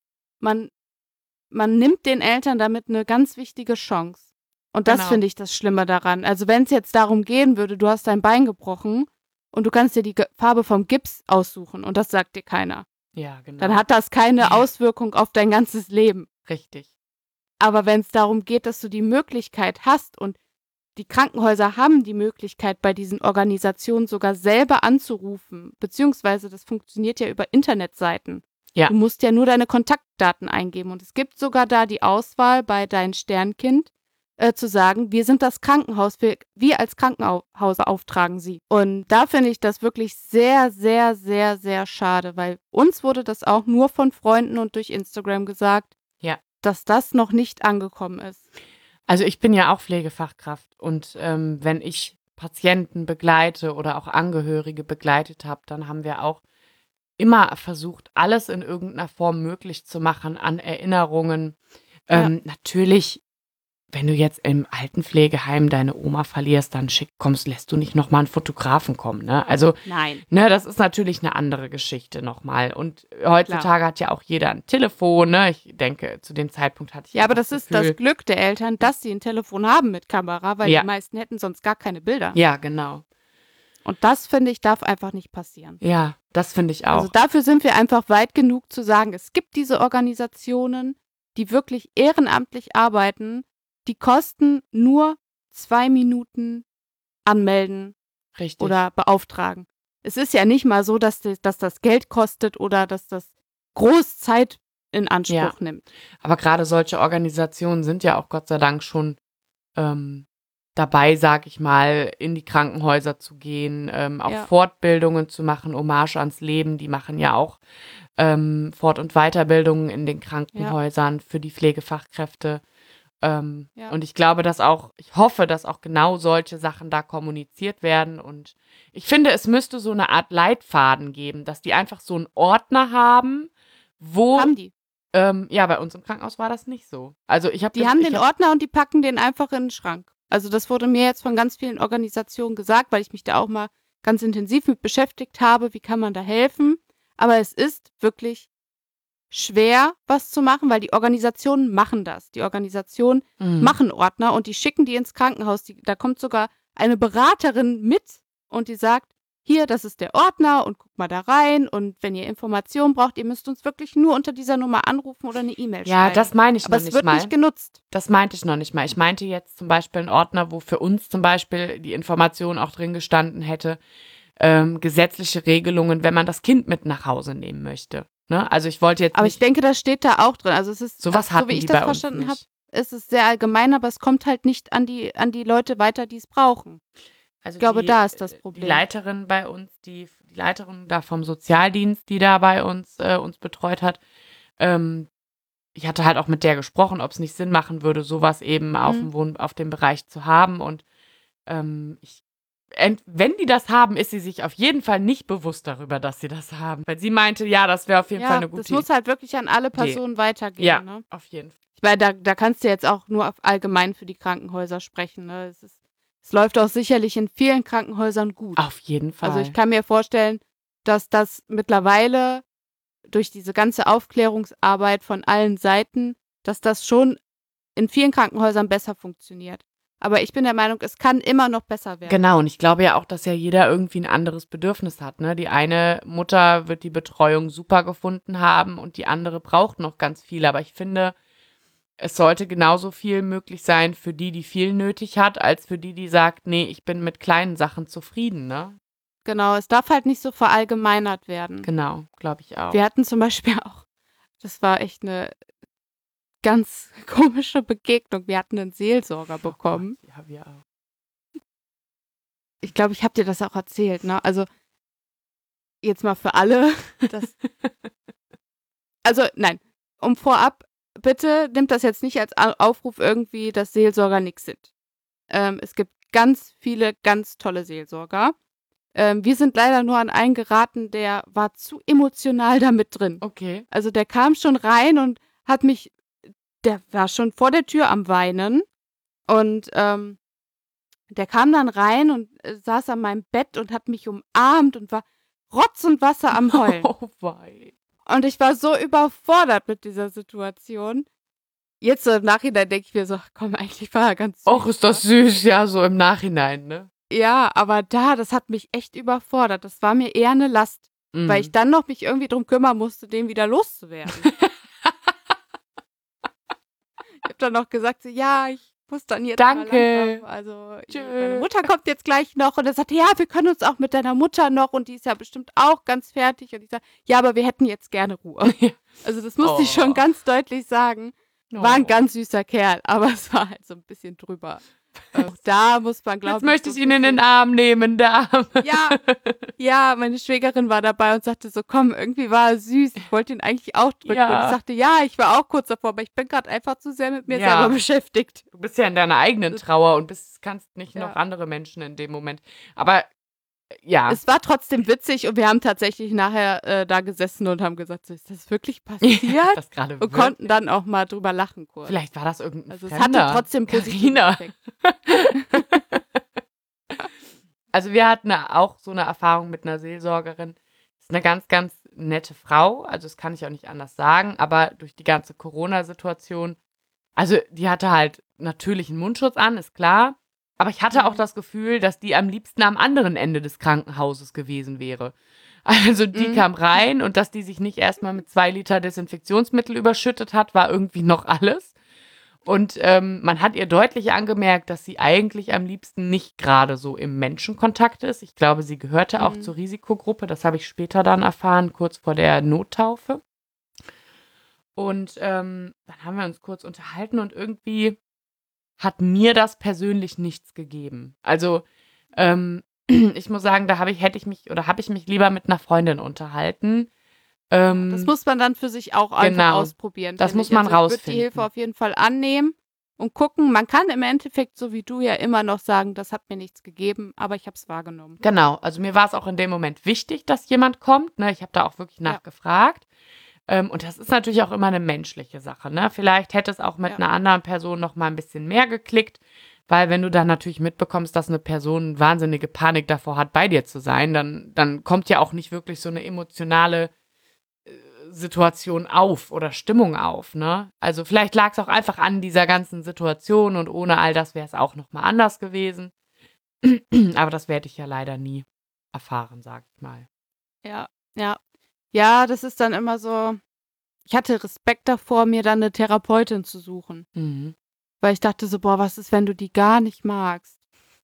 man, man nimmt den Eltern damit eine ganz wichtige Chance. Und das Genau. finde ich das Schlimme daran. Also wenn es jetzt darum gehen würde, du hast dein Bein gebrochen und du kannst dir die Ge- Farbe vom Gips aussuchen und das sagt dir keiner. Ja, genau. Dann hat das keine Auswirkung auf dein ganzes Leben. Richtig. Aber wenn es darum geht, dass du die Möglichkeit hast und die Krankenhäuser haben die Möglichkeit, bei diesen Organisationen sogar selber anzurufen, beziehungsweise das funktioniert ja über Internetseiten. Ja. Du musst ja nur deine Kontaktdaten eingeben und es gibt sogar da die Auswahl bei Dein Sternkind, äh, zu sagen, wir sind das Krankenhaus, wir, wir als Krankenhaus auftragen sie. Und da finde ich das wirklich sehr, sehr, sehr, sehr schade, weil uns wurde das auch nur von Freunden und durch Instagram gesagt, Ja. dass das noch nicht angekommen ist. Also ich bin ja auch Pflegefachkraft und ähm, wenn ich Patienten begleite oder auch Angehörige begleitet habe, dann haben wir auch immer versucht, alles in irgendeiner Form möglich zu machen an Erinnerungen. Ähm, Natürlich, wenn du jetzt im Altenpflegeheim deine Oma verlierst, dann schick, kommst, lässt du nicht nochmal einen Fotografen kommen, ne? Also, Nein. ne, das ist natürlich eine andere Geschichte nochmal. Und heutzutage hat ja auch jeder ein Telefon, ne? Ich denke, zu dem Zeitpunkt hatte ich Ja, aber auch das ist Gefühl, das Glück der Eltern, dass sie ein Telefon haben mit Kamera, weil Ja. die meisten hätten sonst gar keine Bilder. Ja, genau. Und das, finde ich, darf einfach nicht passieren. Ja, das finde ich auch. Also dafür sind wir einfach weit genug zu sagen, es gibt diese Organisationen, die wirklich ehrenamtlich arbeiten, die kosten nur zwei Minuten anmelden Richtig. oder beauftragen. Es ist ja nicht mal so, dass, das- dass das Geld kostet oder dass das groß Zeit in Anspruch Ja. nimmt. Aber gerade solche Organisationen sind ja auch Gott sei Dank schon ähm, dabei, sag ich mal, in die Krankenhäuser zu gehen, ähm, auch Ja. Fortbildungen zu machen, Hommage ans Leben. Die machen ja auch ähm, Fort- und Weiterbildungen in den Krankenhäusern für die Pflegefachkräfte. Ähm, Ja. Und ich glaube, dass auch, ich hoffe, dass auch genau solche Sachen da kommuniziert werden. Und ich finde, es müsste so eine Art Leitfaden geben, dass die einfach so einen Ordner haben, wo Haben die. ähm, ja, bei uns im Krankenhaus war das nicht so. Also ich habe Die haben den Ordner und die packen den einfach in den Schrank. Also das wurde mir jetzt von ganz vielen Organisationen gesagt, weil ich mich da auch mal ganz intensiv mit beschäftigt habe, wie kann man da helfen. Aber es ist wirklich schwer, was zu machen, weil die Organisationen machen das. Die Organisationen Mhm. machen Ordner und die schicken die ins Krankenhaus. Die, da kommt sogar eine Beraterin mit und die sagt, hier, das ist der Ordner und guck mal da rein und wenn ihr Informationen braucht, ihr müsst uns wirklich nur unter dieser Nummer anrufen oder eine E-Mail Ja, schreiben. das meine ich Aber noch es nicht wird mal. nicht genutzt. Das meinte ich noch nicht mal. Ich meinte jetzt zum Beispiel einen Ordner, wo für uns zum Beispiel die Information auch drin gestanden hätte, ähm, gesetzliche Regelungen, wenn man das Kind mit nach Hause nehmen möchte. Ne? Also ich wollte jetzt Aber nicht, ich denke, das steht da auch drin. Also es ist, sowas so hatten wie ich die das bei uns verstanden habe, nicht. ist es sehr allgemein, aber es kommt halt nicht an die, an die Leute weiter, die es brauchen. Also Ich glaube, die, da ist das Die Problem. Leiterin bei uns, die, die Leiterin da vom Sozialdienst, die da bei uns äh, uns betreut hat, ähm, ich hatte halt auch mit der gesprochen, ob es nicht Sinn machen würde, sowas eben auf Mhm. dem Wohn auf dem Bereich zu haben. Und ähm, ich, ent, wenn die das haben, ist sie sich auf jeden Fall nicht bewusst darüber, dass sie das haben. Weil sie meinte, ja, das wäre auf jeden Fall Ja, eine gute das muss halt wirklich an alle Personen weitergehen. Ja, Ne? auf jeden Fall. Weil da, da kannst du jetzt auch nur auf allgemein für die Krankenhäuser sprechen. Ne? Es, ist, es läuft auch sicherlich in vielen Krankenhäusern gut. Auf jeden Fall. Also ich kann mir vorstellen, dass das mittlerweile durch diese ganze Aufklärungsarbeit von allen Seiten, dass das schon in vielen Krankenhäusern besser funktioniert. Aber ich bin der Meinung, es kann immer noch besser werden. Genau, und ich glaube ja auch, dass ja jeder irgendwie ein anderes Bedürfnis hat. Ne? Die eine Mutter wird die Betreuung super gefunden haben und die andere braucht noch ganz viel. Aber ich finde, es sollte genauso viel möglich sein für die, die viel nötig hat, als für die, die sagt, nee, ich bin mit kleinen Sachen zufrieden. Ne? Genau, es darf halt nicht so verallgemeinert werden. Genau, glaube ich auch. Wir hatten zum Beispiel auch, das war echt eine ganz komische Begegnung. Wir hatten einen Seelsorger bekommen. Oh Gott, ja, wir auch. Ich glaube, ich habe dir das auch erzählt, ne? Also jetzt mal für alle. Das also nein, um vorab, bitte nimmt das jetzt nicht als Au- Aufruf irgendwie, dass Seelsorger nix sind. Ähm, es gibt ganz viele ganz tolle Seelsorger. Ähm, wir sind leider nur an einen geraten, der war zu emotional da mit drin. Okay. Also der kam schon rein und hat mich, der war schon vor der Tür am Weinen Und ähm, der kam dann rein und äh, saß an meinem Bett und hat mich umarmt und war Rotz und Wasser am Heulen. Oh wei. Und ich war so überfordert mit dieser Situation. Jetzt so im Nachhinein denke ich mir so, ach komm, eigentlich war er ganz süß. Och, ist das wa? süß, ja, so im Nachhinein, ne? Ja, aber da, das hat mich echt überfordert. Das war mir eher eine Last, weil ich Mhm. dann noch mich irgendwie drum kümmern musste, den wieder loszuwerden. Ich habe dann noch gesagt, so, ja, ich muss dann jetzt mal langsam. Danke. Also, ich, meine Tschö. Mutter kommt jetzt gleich noch und er sagte, ja, wir können uns auch mit deiner Mutter noch und die ist ja bestimmt auch ganz fertig. Und ich sage, ja, aber wir hätten jetzt gerne Ruhe. Also, das musste ich schon Oh. ganz deutlich sagen. War ein Oh. ganz süßer Kerl, aber es war halt so ein bisschen drüber. Auch da muss man, Jetzt glaube ich, möchte so ich ein ihn in den bisschen. Arm nehmen, der Arme. Ja, ja, meine Schwägerin war dabei und sagte so, komm, irgendwie war er süß. Ich wollte ihn eigentlich auch drücken. Und ich Ja, sagte, ja, ich war auch kurz davor, aber ich bin gerade einfach zu sehr mit mir selber ja. beschäftigt. Du bist ja in deiner eigenen Das, Trauer und bist, kannst nicht noch ja. andere Menschen in dem Moment. Aber ja, Es war trotzdem witzig und wir haben tatsächlich nachher äh, da gesessen und haben gesagt, so, ist das wirklich ist passiert? das gerade Und konnten wirklich? dann auch mal drüber lachen kurz. Vielleicht war das irgendein Also es hatte Fremder. trotzdem positiven Carina. Effekt. Also wir hatten auch so eine Erfahrung mit einer Seelsorgerin. Das ist eine ganz, ganz nette Frau. Also das kann ich auch nicht anders sagen. Aber durch die ganze Corona-Situation, also die hatte halt natürlich einen Mundschutz an, ist klar. Aber ich hatte auch Mhm. das Gefühl, dass die am liebsten am anderen Ende des Krankenhauses gewesen wäre. Also die Mhm. kam rein und dass die sich nicht erstmal mit zwei Liter Desinfektionsmittel überschüttet hat, war irgendwie noch alles. Und ähm, man hat ihr deutlich angemerkt, dass sie eigentlich am liebsten nicht gerade so im Menschenkontakt ist. Ich glaube, sie gehörte auch Mhm. zur Risikogruppe. Das habe ich später dann erfahren, kurz vor der Nottaufe. Und ähm, dann haben wir uns kurz unterhalten und irgendwie hat mir das persönlich nichts gegeben. Also ähm, ich muss sagen, da habe ich, hätte ich mich oder habe ich mich lieber mit einer Freundin unterhalten. Ja, das Ähm, muss man dann für sich auch einfach genau, ausprobieren, das finde muss ich. man Also ich würde die Hilfe rausfinden. auf jeden Fall annehmen und gucken. Man kann im Endeffekt, so wie du ja immer noch sagen, das hat mir nichts gegeben, aber ich habe es wahrgenommen. Genau, also mir war es auch in dem Moment wichtig, dass jemand kommt. Ne? Ich habe da auch wirklich Ja, nachgefragt. Ähm, und das ist natürlich auch immer eine menschliche Sache. Ne? Vielleicht hätte es auch mit ja, einer anderen Person noch mal ein bisschen mehr geklickt, weil wenn du dann natürlich mitbekommst, dass eine Person wahnsinnige Panik davor hat, bei dir zu sein, dann, dann kommt ja auch nicht wirklich so eine emotionale äh, Situation auf oder Stimmung auf. Ne? Also vielleicht lag es auch einfach an dieser ganzen Situation und ohne all das wäre es auch noch mal anders gewesen. Aber das werde ich ja leider nie erfahren, sag ich mal. ja, ja. Ja, das ist dann immer so, ich hatte Respekt davor, mir dann eine Therapeutin zu suchen, Mhm. weil ich dachte so, boah, was ist, wenn du die gar nicht magst?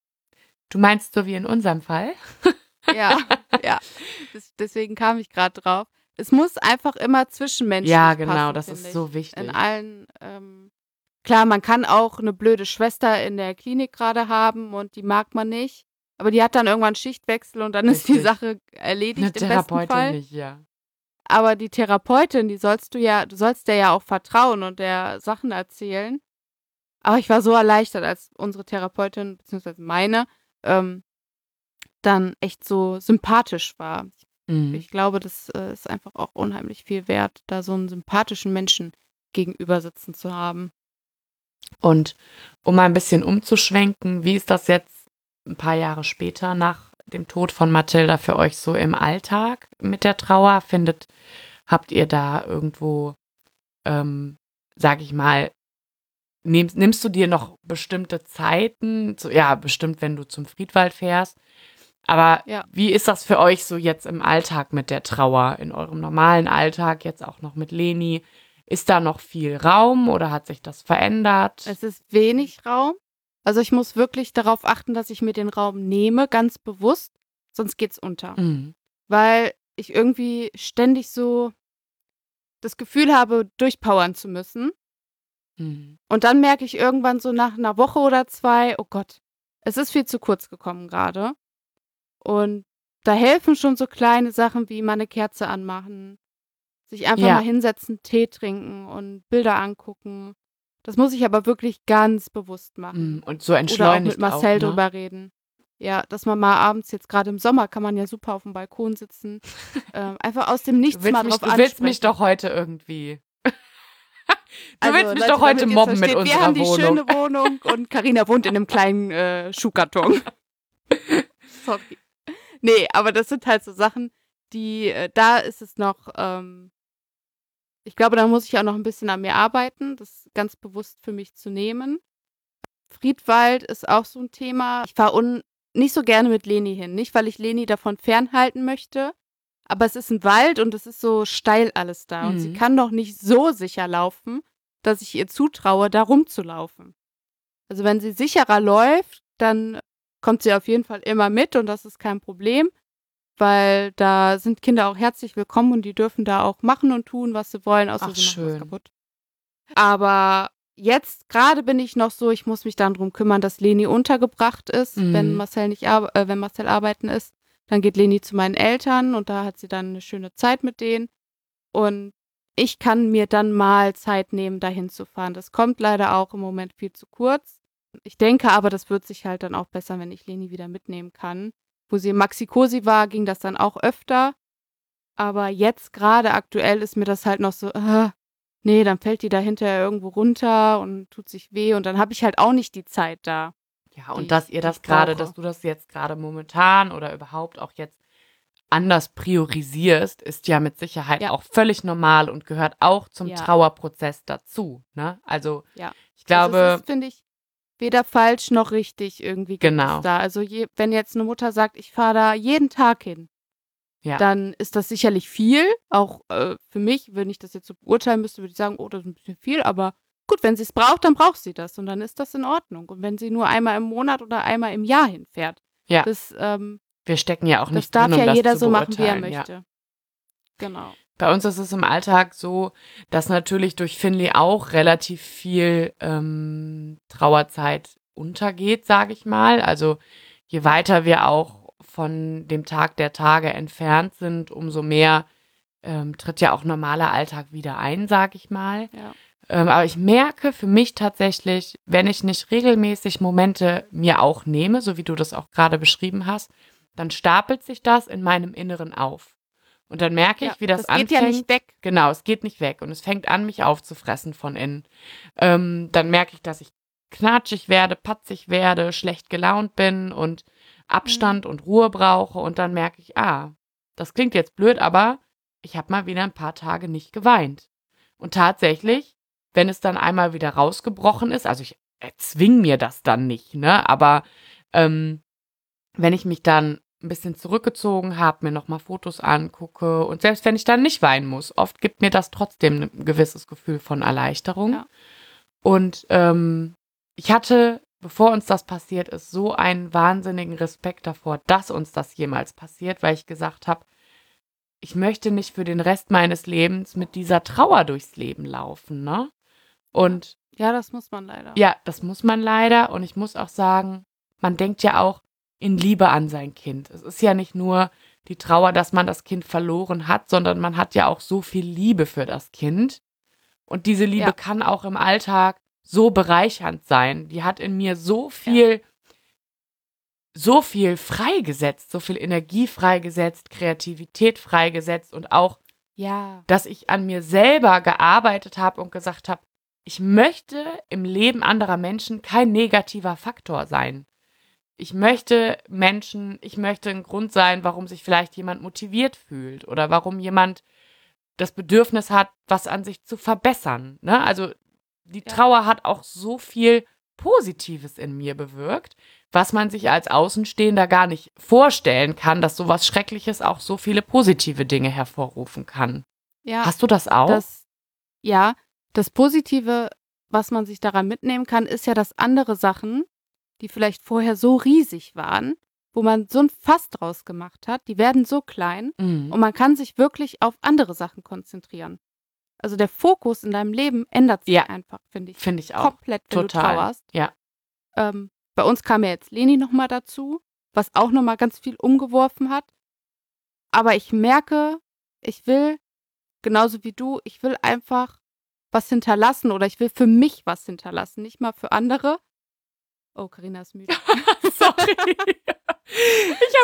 Du meinst so wie in unserem Fall? Ja, ja. Das, deswegen kam ich gerade drauf. Es muss einfach immer Ja, zwischenmenschlich genau, passen, das finde ist ich. so In wichtig. allen, ähm, klar, man kann auch eine blöde Schwester in der Klinik gerade haben und die mag man nicht. Aber die hat dann irgendwann Schichtwechsel und dann ist die Richtig. Sache Eine erledigt im besten Therapeutin Fall. nicht, ja. Aber die Therapeutin, die sollst du ja, du sollst der ja auch vertrauen und der Sachen erzählen. Aber ich war so erleichtert, als unsere Therapeutin, beziehungsweise meine, ähm, dann echt so sympathisch war. Mhm. Ich glaube, das äh, ist einfach auch unheimlich viel wert, da so einen sympathischen Menschen gegenüber sitzen zu haben. Und um mal ein bisschen umzuschwenken, wie ist das jetzt ein paar Jahre später nach dem Tod von Mathilda für euch so im Alltag mit der Trauer? Findet, habt ihr da irgendwo, ähm, sag ich mal, nimmst, nimmst du dir noch bestimmte Zeiten? Zu, ja, bestimmt, wenn du zum Friedwald fährst. Aber Ja. wie ist das für euch so jetzt im Alltag mit der Trauer, in eurem normalen Alltag, jetzt auch noch mit Leni? Ist da noch viel Raum oder hat sich das verändert? Es ist wenig Raum. Also ich muss wirklich darauf achten, dass ich mir den Raum nehme, ganz bewusst, sonst geht's unter. Mhm. Weil ich irgendwie ständig so das Gefühl habe, durchpowern zu müssen. Mhm. Und dann merke ich irgendwann so nach einer Woche oder zwei, oh Gott, es ist viel zu kurz gekommen gerade. Und da helfen schon so kleine Sachen wie mal eine Kerze anmachen, sich einfach Ja. mal hinsetzen, Tee trinken und Bilder angucken. Das muss ich aber wirklich ganz bewusst machen. Mhm. Und so Oder auch mit entschleunigt auch, Marcel ne? drüber reden. Ja, dass man mal abends, jetzt gerade im Sommer, kann man ja super auf dem Balkon sitzen, ähm, einfach aus dem Du Nichts willst mal mich, drauf du willst mich ansprechen. doch heute irgendwie. Du willst mich Leute, doch heute damit ihr's mobben mit versteht, wir unserer haben die Wohnung. schöne Wohnung und Carina wohnt in einem kleinen äh, Schuhkarton. Sorry. Nee, aber das sind halt so Sachen, die, äh, da ist es noch, ähm, ich glaube, da muss ich auch noch ein bisschen an mir arbeiten, das ganz bewusst für mich zu nehmen. Friedwald ist auch so ein Thema. Ich fahre un nicht so gerne mit Leni hin. Nicht, weil ich Leni davon fernhalten möchte, aber es ist ein Wald und es ist so steil alles da. Und sie Mhm. kann doch nicht so sicher laufen, dass ich ihr zutraue, da rumzulaufen. Also wenn sie sicherer läuft, dann kommt sie auf jeden Fall immer mit und das ist kein Problem, weil da sind Kinder auch herzlich willkommen und die dürfen da auch machen und tun, was sie wollen, außer Ach, sie machen was schön. kaputt. Aber jetzt gerade bin ich noch so, ich muss mich dann drum kümmern, dass Leni untergebracht ist, wenn Mhm. Marcel nicht ar äh, wenn Marcel arbeiten ist. Dann geht Leni zu meinen Eltern und da hat sie dann eine schöne Zeit mit denen. Und ich kann mir dann mal Zeit nehmen, dahin zu fahren. Das kommt leider auch im Moment viel zu kurz. Ich denke aber, das wird sich halt dann auch bessern, wenn ich Leni wieder mitnehmen kann. Wo sie im Maxi-Cosi war, ging das dann auch öfter. Aber jetzt gerade aktuell ist mir das halt noch so, äh, nee, dann fällt die da hinterher irgendwo runter und tut sich weh und dann habe ich halt auch nicht die Zeit da, Ja, die und dass ich, ihr die das ich gerade, dass brauche. du das jetzt gerade momentan oder überhaupt auch jetzt anders priorisierst, ist ja mit Sicherheit Ja, auch völlig normal und gehört auch zum ja, Trauerprozess dazu, ne? Also, ja. ich Also es glaube, ist, finde ich, weder falsch noch richtig irgendwie gibt es genau, da. Also je, wenn jetzt eine Mutter sagt, ich fahre da jeden Tag hin, ja, dann ist das sicherlich viel. Auch äh, für mich, wenn ich das jetzt so beurteilen müsste, würde ich sagen, oh, das ist ein bisschen viel. Aber gut, wenn sie es braucht, dann braucht sie das. Und dann ist das in Ordnung. Und wenn sie nur einmal im Monat oder einmal im Jahr hinfährt, ja, das, ähm, wir stecken ja auch das nicht drin, darf um ja das jeder zu so machen, wie er beurteilen, ja. möchte. Genau. Bei uns ist es im Alltag so, dass natürlich durch Finley auch relativ viel ähm, Trauerzeit untergeht, sage ich mal. Also je Ja. weiter wir auch von dem Tag der Tage entfernt sind, umso mehr ähm, tritt ja auch normaler Alltag wieder ein, sage ich mal. Ja. Ähm, aber ich merke für mich tatsächlich, wenn ich nicht regelmäßig Momente mir auch nehme, so wie du das auch gerade beschrieben hast, dann stapelt sich das in meinem Inneren auf. Und dann merke Ja, ich, wie das das geht ja nicht anfängt. weg. Genau, es geht nicht weg und es fängt an, mich aufzufressen von innen. Ähm, dann merke ich, dass ich knatschig werde, patzig werde, schlecht gelaunt bin und Mhm. Abstand und Ruhe brauche. Und dann merke ich, ah, das klingt jetzt blöd, aber ich habe mal wieder ein paar Tage nicht geweint. Und Ja. tatsächlich, wenn es dann einmal wieder rausgebrochen ist, also ich erzwing mir das dann nicht, ne? Aber ähm, wenn ich mich dann ein bisschen zurückgezogen habe, mir nochmal Fotos angucke und selbst wenn ich dann nicht weinen muss, oft gibt mir das trotzdem ein gewisses Gefühl von Erleichterung. Ja. Und ähm, ich hatte, bevor uns das passiert ist, so einen wahnsinnigen Respekt davor, dass uns das jemals passiert, weil ich gesagt habe, ich möchte nicht für den Rest meines Lebens mit dieser Trauer durchs Leben laufen, ne? Ja. Und Ja, das muss man leider. ja, das muss man leider. Und ich muss auch sagen, man denkt ja auch in Liebe an sein Kind. Es ist ja nicht nur die Trauer, dass man das Kind verloren hat, sondern man hat ja auch so viel Liebe für das Kind. Und diese Liebe Ja. kann auch im Alltag so bereichernd sein. Die hat in mir so Ja. viel, so viel freigesetzt, so viel Energie freigesetzt, Kreativität freigesetzt und auch, Ja. dass ich an mir selber gearbeitet habe und gesagt habe, ich möchte im Leben anderer Menschen kein negativer Faktor sein. Ich möchte Menschen, ich möchte ein Grund sein, warum sich vielleicht jemand motiviert fühlt oder warum jemand das Bedürfnis hat, was an sich zu verbessern. Ne? Also die Ja. Trauer hat auch so viel Positives in mir bewirkt, was man sich als Außenstehender gar nicht vorstellen kann, dass sowas Schreckliches auch so viele positive Dinge hervorrufen kann. Ja. Hast du das auch? Das, ja, das Positive, was man sich daran mitnehmen kann, ist ja, dass andere Sachen, die vielleicht vorher so riesig waren, wo man so ein Fass draus gemacht hat, die werden so klein Mhm. und man kann sich wirklich auf andere Sachen konzentrieren. Also der Fokus in deinem Leben ändert sich Ja, einfach, finde ich, finde ich auch. komplett, wenn du Total. trauerst. Ja. Ähm, bei uns kam ja jetzt Leni nochmal dazu, was auch nochmal ganz viel umgeworfen hat. Aber ich merke, ich will, genauso wie du, ich will einfach was hinterlassen oder ich will für mich was hinterlassen, nicht mal für andere. Oh, Carina ist müde. Sorry. Ich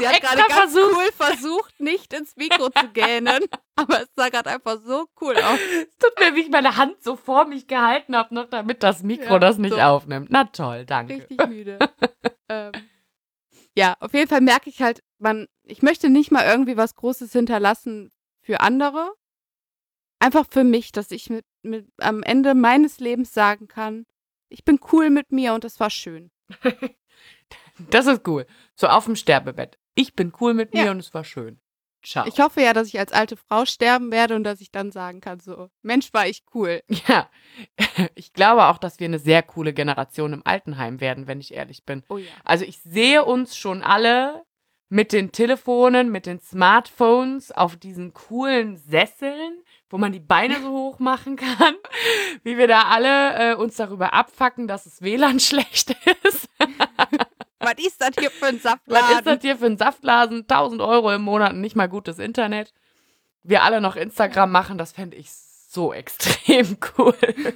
Sie hat extra gerade ganz versucht. cool versucht, nicht ins Mikro zu gähnen, aber es sah gerade einfach so cool aus. Es tut mir, wie ich meine Hand so vor mich gehalten habe, noch damit das Mikro Ja, das nicht so. aufnimmt. Na toll, danke. Richtig müde. ähm, ja, auf jeden Fall merke ich halt, man, ich möchte nicht mal irgendwie was Großes hinterlassen für andere. Einfach für mich, dass ich mit, mit am Ende meines Lebens sagen kann, ich bin cool mit mir und es war schön. Das ist cool. So auf dem Sterbebett. Ich bin cool mit mir Ja. und es war schön. Ciao. Ich hoffe ja, dass ich als alte Frau sterben werde und dass ich dann sagen kann, so, Mensch, war ich cool. Ja, ich glaube auch, dass wir eine sehr coole Generation im Altenheim werden, wenn ich ehrlich bin. Oh ja. Also ich sehe uns schon alle mit den Telefonen, mit den Smartphones auf diesen coolen Sesseln, wo man die Beine so hoch machen kann, wie wir da alle äh, uns darüber abfacken, dass das W L A N schlecht ist. Was ist das hier für ein Was ist Saftladen? das hier für ein Saftladen? tausend Euro im Monat und nicht mal gutes Internet. Wir alle noch Instagram machen, das fände ich so extrem cool.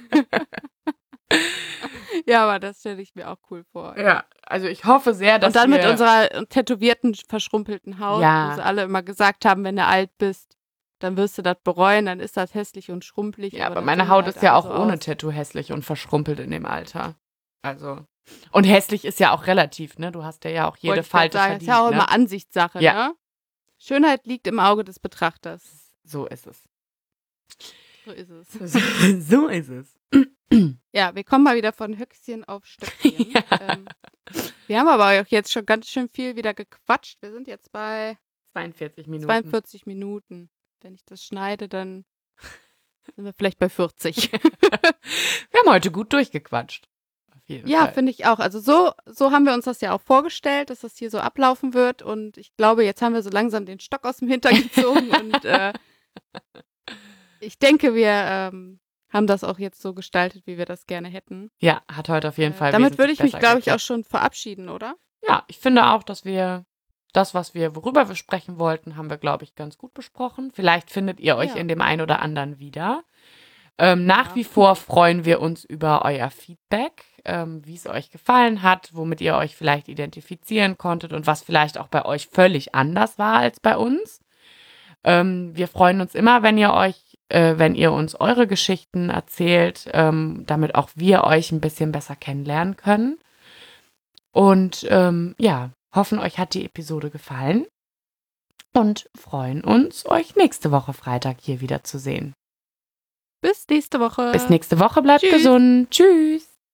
Ja, aber das stelle ich mir auch cool vor. Ja, also ich hoffe sehr, dass Und dann wir... mit unserer tätowierten, verschrumpelten Haut, Ja. wo sie alle immer gesagt haben, wenn du alt bist, dann wirst du das bereuen, dann ist das hässlich und schrumpelig. Ja, aber dann meine sehen Haut wir ist ja alle auch so ohne aus. Tattoo hässlich und verschrumpelt in dem Alter. Also... Und hässlich ist ja auch relativ, ne? Du hast ja, ja auch jede Wollte ich grad Falte sagen, verdient, ist ja auch ne? immer Ansichtssache, Ja. ne? Schönheit liegt im Auge des Betrachters. So ist es. So ist es. So ist es. Ja, wir kommen mal wieder von Höchstchen auf Stöckchen. Ja. ähm, wir haben aber auch jetzt schon ganz schön viel wieder gequatscht. Wir sind jetzt bei zweiundvierzig Minuten. zweiundvierzig Minuten. Wenn ich das schneide, dann sind wir vielleicht bei vierzig. Wir haben heute gut durchgequatscht. Auf jeden Ja, Fall. finde ich auch. Also so, so haben wir uns das ja auch vorgestellt, dass das hier so ablaufen wird. Und ich glaube, jetzt haben wir so langsam den Stock aus dem Hintern gezogen. und äh, ich denke, wir ähm, haben das auch jetzt so gestaltet, wie wir das gerne hätten. Ja, hat heute auf jeden Äh, Fall damit würde wesentlich ich mich, besser glaube ich, auch geklappt. schon verabschieden, oder? Ja, ich finde auch, dass wir das, was wir, worüber wir sprechen wollten, haben wir, glaube ich, ganz gut besprochen. Vielleicht findet ihr euch Ja. in dem einen oder anderen wieder. Ähm, nach Ja. wie vor freuen wir uns über euer Feedback, ähm, wie es euch gefallen hat, womit ihr euch vielleicht identifizieren konntet und was vielleicht auch bei euch völlig anders war als bei uns. Ähm, wir freuen uns immer, wenn ihr euch, äh, wenn ihr uns eure Geschichten erzählt, ähm, damit auch wir euch ein bisschen besser kennenlernen können. Und ähm, ja, hoffen, euch hat die Episode gefallen und freuen uns, euch nächste Woche Freitag hier wieder zu sehen. Bis nächste Woche. Bis nächste Woche, bleibt Tschüss. gesund. Tschüss.